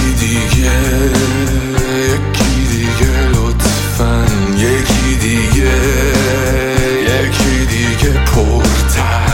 یکی دیگه لطفاً یکی دیگه پرتر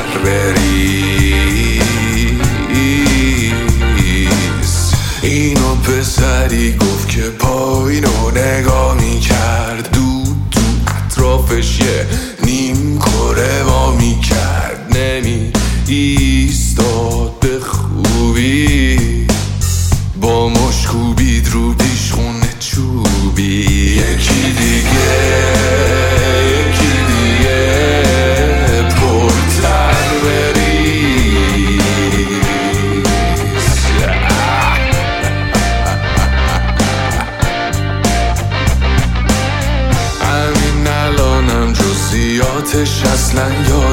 بریز. اینو پسری گفت که پایینو نگاه میکرد، دود تو اطرافش یه نیم کره وا میکرد، نمی ایستاد به خوبی، با مشکوبید رو پیشخونه چوبی. یکی دیگه پرتر بریز. همین الانم جزئیاتش اصلا